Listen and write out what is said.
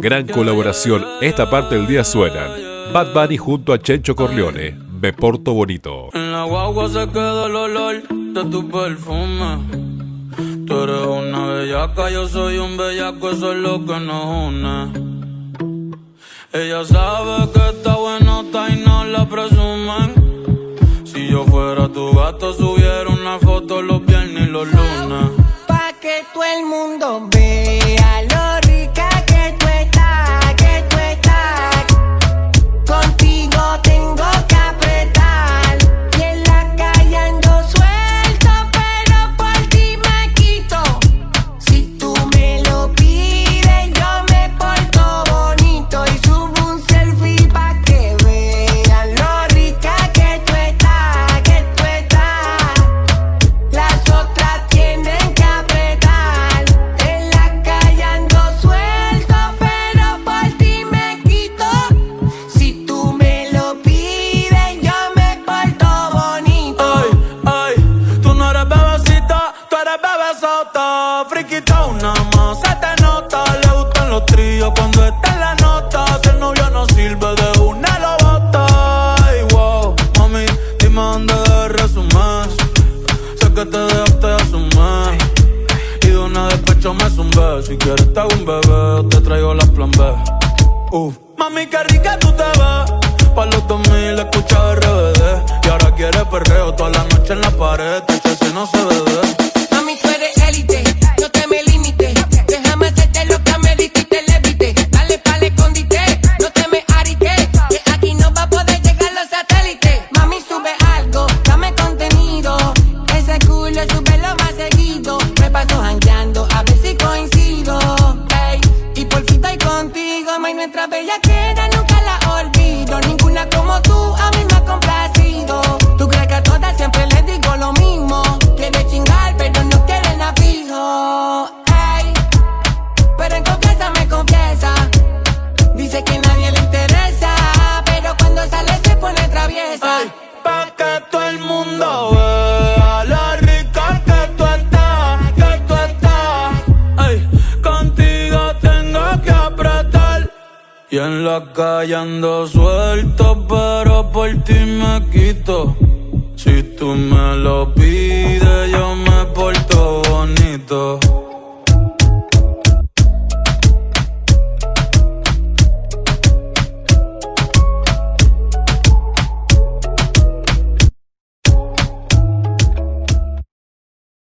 Gran colaboración, esta parte del día suenan Bad Bunny junto a Chencho Corleone, Me Porto Bonito. En la guagua se queda el olor de tu perfume. Tú eres una bellaca, yo soy un bellaco, eso es lo que nos une. Ella sabe que está buenota y no la presumen. Si yo fuera tu gato, subiera una foto los viernes y los lunes. Pa' que todo el mundo vea lo rica que tú estás, que tú estás. Contigo tengo que apretar. Y en la calle ando suelto, pero por ti me quito. Si tú me lo pides, yo me porto bonito. Y subo un selfie pa' que vean lo rica que tú estás, que tú estás. Las otras tienen que apretar. En la calle ando suelto, pero por ti me quito. Si tú me lo pides, yo me porto bonito. Ay, tú no eres bebecita, tú eres bebesota. Friquita una más, se te nota. Le gustan los tríos cuando está en la nota. Si el novio no sirve, de una lo bota. Ay, wow, mami, dime dónde resumes. Sé que te dejaste de asumir. Y de una despecho me zumbé. Si quieres te hago un bebé o te traigo la plan B. Mami, qué rica tú te ves. Pa' los 2000 escucha RBD. Y ahora quieres perreo toda la noche en la pared. Si no se bebe. Mami, tú eres élite, no te me limites. Déjame hacerte lo que amerita y te levite. Dale pa'l escondite, no te me arites. Que aquí no va a poder llegar los satélites. Mami, sube algo, dame contenido. Ese culo súbelo más seguido. Me paso jangueando, a ver si coincido. Ey, y por fin estoy contigo. May, nuestra bellaquera nunca la olvido. Ninguna como tú a mí me ha complacido. Tú crees que a todas siempre les digo lo mismo. Quiere chingar, pero no quiere nada fijo. Ey, pero en confianza me confiesa. Dice que nadie le interesa, pero cuando sale se pone traviesa. Ay, pa' que todo el mundo vea lo rica que tú estás, que tú estás. Ay, contigo tengo que apretar. Y en la calle ando suelto, pero por ti me quito. Si tú me lo pides, yo